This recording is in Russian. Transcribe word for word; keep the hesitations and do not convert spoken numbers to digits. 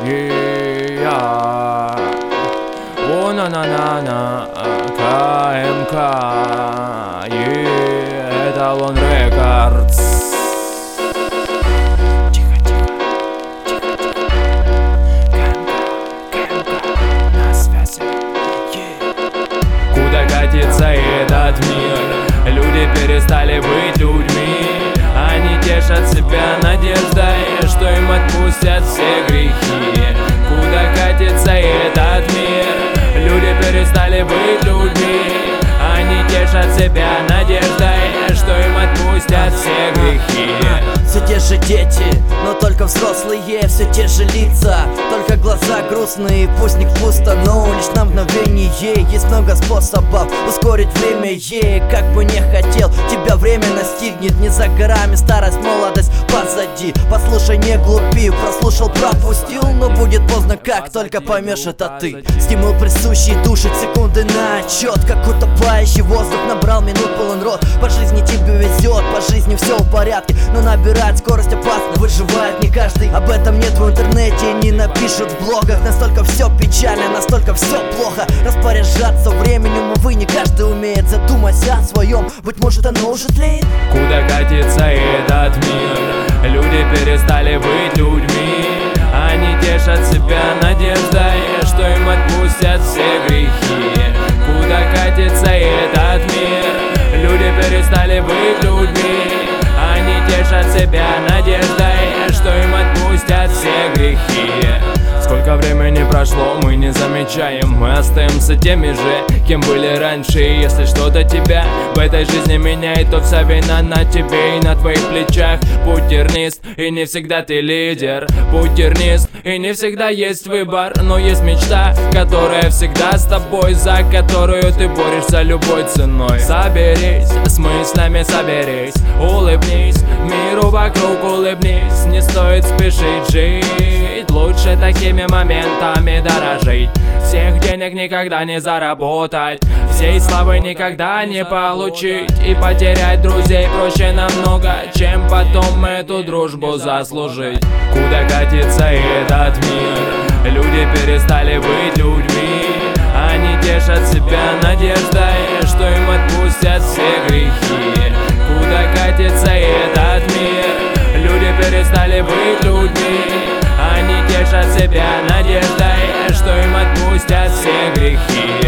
Yeah. О, на-на-на-на, КМК, yeah, Эталон Рекордс. Тихо, тихо, тихо, тихо. КМК, КМК, на связи, yeah. Куда катится этот мир? Люди перестали быть людьми. Они тешат себя надеждой, что им отпустят все грехи. Куда катится этот мир? Люди перестали быть людьми. Они тешат себя надеждой, что им отпустят все грехи. Все те же дети, но только взрослые, все те же лица, только глаза грустные, пусть не пусто, но лишь на мгновение. Есть много способов ускорить время, ей как бы не хотел, тебя время настигнет. Не за горами старость, молодость позади. Послушай, не глупи, прослушал, пропустил, но будет поздно, как только поймешь это ты. Стимул присущий, душит секунды на отчет, как утопающий воздух набрал минут полон рот. По жизни тебе везет, по жизни все в порядке, но набирать скорость опасно, выживает не каждый. Об этом нет в интернете, не напишут в блогах. Настолько все печально, настолько все плохо. Распоряжаться временем, увы, не каждый умеет. Задумайся о своем, быть может оно уже тлеет. Куда катится этот мир? Люди перестали быть людьми. Они тешат себя надеждой, что им отпустят все грехи. Куда катится этот мир? Люди перестали быть людьми. Они тешат себя надеждой, что им отпустят все грехи. Сколько времени прошло, мы не замечаем. Мы остаемся теми же, кем были раньше. И если что-то тебя в этой жизни меняет, то вся вина на тебе и на твоих плечах. Путь тернист, и не всегда ты лидер. Путь тернист, и не всегда есть выбор. Но есть мечта, которая всегда с тобой, за которую ты борешься любой ценой. Соберись, с мыслями соберись, улыбнись, миру вокруг улыбнись. Не стоит спешить жить, лучше такими моментами дорожить. Всех денег никогда не заработать, всей славы никогда не получить. И потерять друзей проще намного, чем потом эту дружбу заслужить. Куда катится этот мир? Люди перестали быть людьми. Они тешат себя надеждой, что им отпустят все грехи. Куда катится этот мир? Люди перестали быть людьми. Они тешат себя надеждой, что им отпустят все грехи.